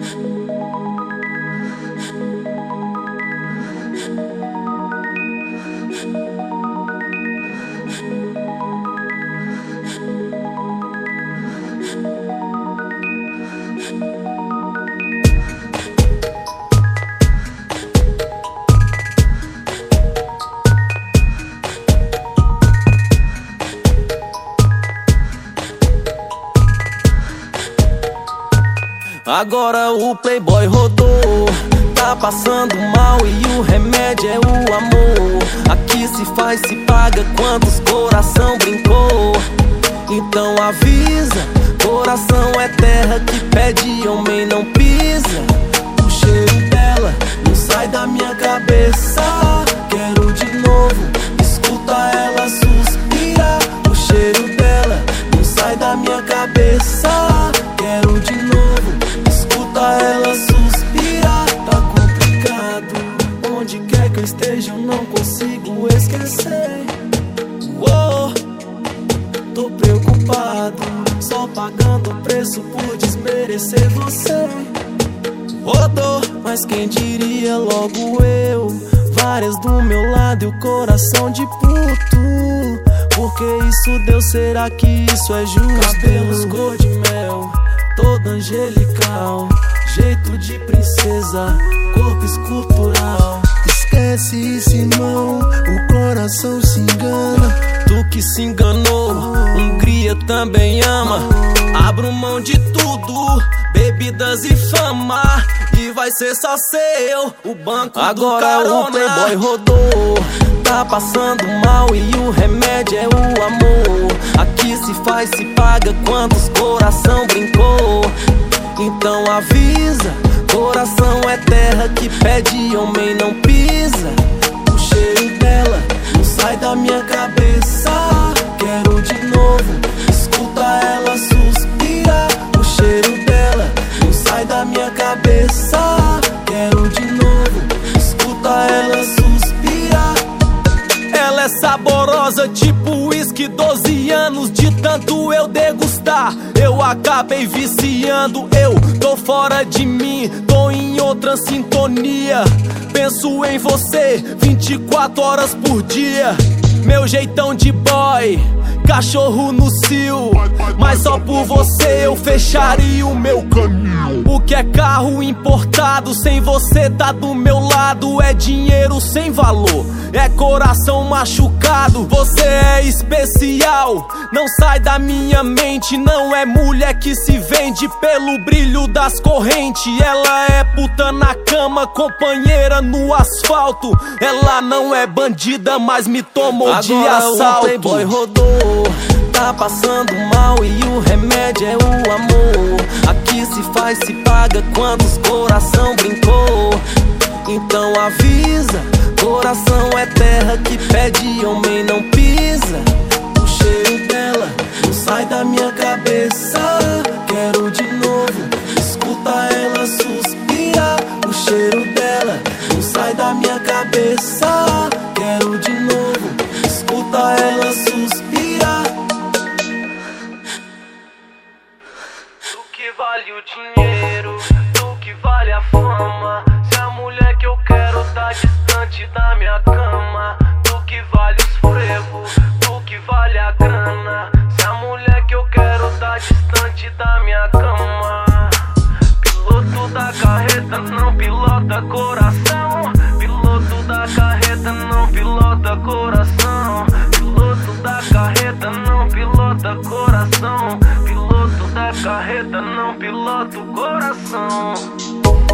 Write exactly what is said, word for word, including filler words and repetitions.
Agora o playboy rodou, tá passando mal e o remédio é o amor. Aqui se faz, se paga, quantos coração brincou. Então avisa, coração é terra que pede, homem não pisa. O cheiro dela não sai da minha cabeça. Quero de novo, escuta ela suspirar. O cheiro dela não sai da minha cabeça. Quero de novo, escuta ela suspirar. Tá complicado, onde quer que eu esteja eu não consigo esquecer. Uou, tô preocupado, só pagando o preço por desmerecer você. Rodou, mas quem diria logo eu. Várias do meu lado e o coração de puto. Por que isso deu? Será que isso é justo? Cabelos cor de mel, toda angelical, jeito de princesa, corpo escultural. Esquece isso, irmão, o coração se engana. Tu que se enganou, Hungria também ama. Abro mão de tudo, bebidas e fama, e vai ser só seu o banco do carona. Agora o playboy rodou, tá passando mal e o remédio é o amor. Aqui se faz, se paga, quantos coração brincou. Então avisa, coração é terra que pede, homem não pisa. O cheiro dela não sai da minha cabeça. Quero de novo, escuta ela suspirar. O cheiro dela não sai da minha cabeça. Quero de novo, escuta ela suspirar. Ela é saborosa, tipo uísque, doze anos de tanto eu degustar. Eu acabei viciando, eu tô fora de mim, tô em outra sintonia. Penso em você vinte e quatro horas por dia. Meu jeitão de boy, cachorro no cio, mas só por você eu fecharia o meu caminho. O que é carro importado, sem você tá do meu lado, é dinheiro sem valor, é coração machucado. Você é especial, não sai da minha mente. Não é mulher que se vende pelo brilho das correntes. Ela é puta na cama, companheira no asfalto. Ela não é bandida, mas me tomou de assalto. Agora o playboy rodou, tá passando mal e o remédio é o amor. Aqui se faz, se paga, quantos coração brincou. Então avisa, coração é terra que pede, homem não pisa. O cheiro dela não sai da minha cabeça. Quero de novo, escuta ela suspirar. O cheiro dela não sai da minha cabeça. Quero de novo, escuta ela suspirar. Tu que vale o dinheiro, tu que vale a fama. Se a mulher que eu quero tá distante da minha cama. Tu que vale os frevos, tu que vale a grana. Se a mulher que eu quero tá distante da minha cama. Piloto da carreta não pilota coração. Piloto da carreta não pilota coração. Piloto da carreta não pilota coração. Piloto da carreta não pilota o coração.